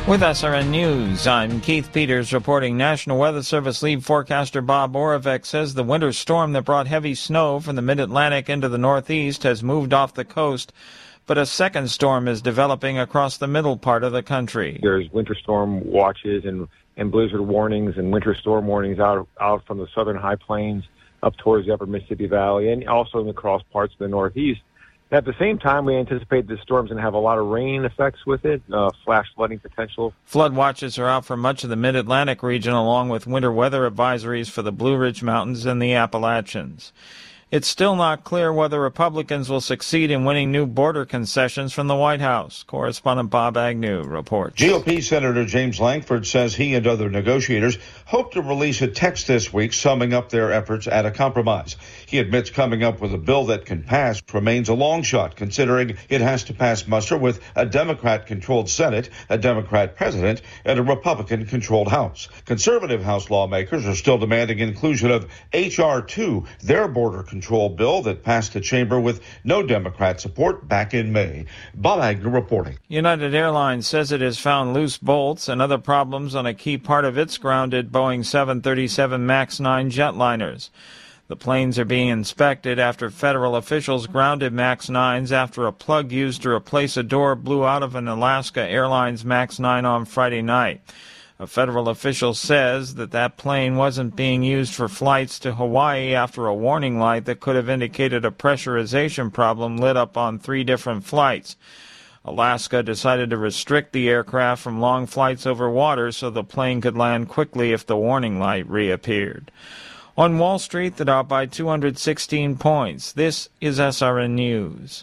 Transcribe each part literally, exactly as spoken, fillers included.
With S R N News, I'm Keith Peters reporting. National Weather Service lead forecaster Bob Oravec says the winter storm that brought heavy snow from the mid-Atlantic into the Northeast has moved off the coast, but a second storm is developing across the middle part of the country. There's winter storm watches and, and blizzard warnings and winter storm warnings out, out from the southern high plains up towards the upper Mississippi Valley and also in the cross parts of the Northeast. At the same time, we anticipate the storm's going to have a lot of rain effects with it, uh, flash flooding potential. Flood watches are out for much of the mid-Atlantic region, along with winter weather advisories for the Blue Ridge Mountains and the Appalachians. It's still not clear whether Republicans will succeed in winning new border concessions from the White House. Correspondent Bob Agnew reports. G O P Senator James Lankford says he and other negotiators hope to release a text this week summing up their efforts at a compromise. He admits coming up with a bill that can pass remains a long shot, considering it has to pass muster with a Democrat-controlled Senate, a Democrat president, and a Republican-controlled House. Conservative House lawmakers are still demanding inclusion of H R two, their border control control bill that passed the chamber with no Democrat support back in May. Bob Agnew reporting. United Airlines says it has found loose bolts and other problems on a key part of its grounded Boeing seven thirty-seven MAX nine jetliners. The planes are being inspected after federal officials grounded MAX nines after a plug used to replace a door blew out of an Alaska Airlines MAX nine on Friday night. A federal official says that that plane wasn't being used for flights to Hawaii after a warning light that could have indicated a pressurization problem lit up on three different flights. Alaska decided to restrict the aircraft from long flights over water so the plane could land quickly if the warning light reappeared. On Wall Street, the Dow by two hundred sixteen points. This is S R N News.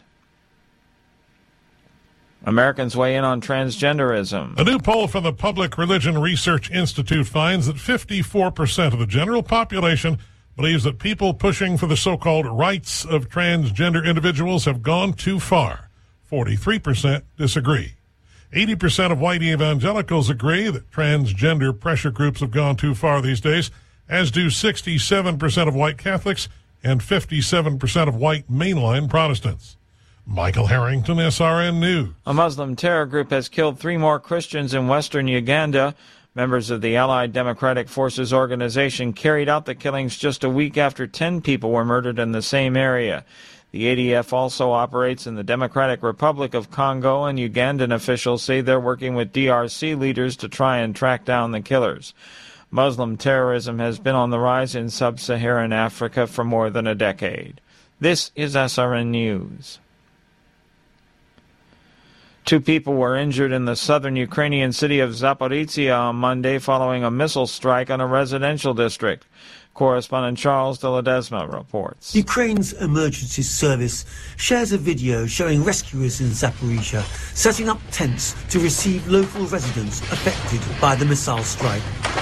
Americans weigh in on transgenderism. A new poll from the Public Religion Research Institute finds that fifty-four percent of the general population believes that people pushing for the so-called rights of transgender individuals have gone too far. forty-three percent disagree. eighty percent of white evangelicals agree that transgender pressure groups have gone too far these days, as do sixty-seven percent of white Catholics and fifty-seven percent of white mainline Protestants. Michael Harrington, S R N News. A Muslim terror group has killed three more Christians in western Uganda. Members of the Allied Democratic Forces organization carried out the killings just a week after ten people were murdered in the same area. The A D F also operates in the Democratic Republic of Congo, and Ugandan officials say they're working with D R C leaders to try and track down the killers. Muslim terrorism has been on the rise in sub-Saharan Africa for more than a decade. This is S R N News. Two people were injured in the southern Ukrainian city of Zaporizhia on Monday following a missile strike on a residential district. Correspondent Charles de Ledesma reports. Ukraine's emergency service shares a video showing rescuers in Zaporizhia setting up tents to receive local residents affected by the missile strike.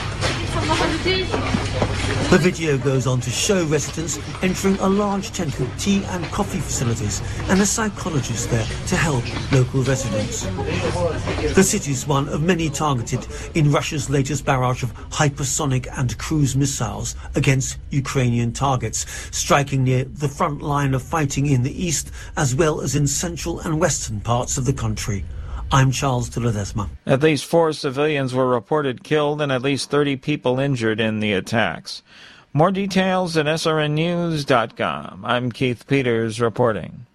The video goes on to show residents entering a large tent with tea and coffee facilities and a psychologist there to help local residents. The city is one of many targeted in Russia's latest barrage of hypersonic and cruise missiles against Ukrainian targets, striking near the front line of fighting in the east as well as in central and western parts of the country. I'm Charles de Ledesma. At least four civilians were reported killed and at least thirty people injured in the attacks. More details at S R N news dot com. I'm Keith Peters reporting.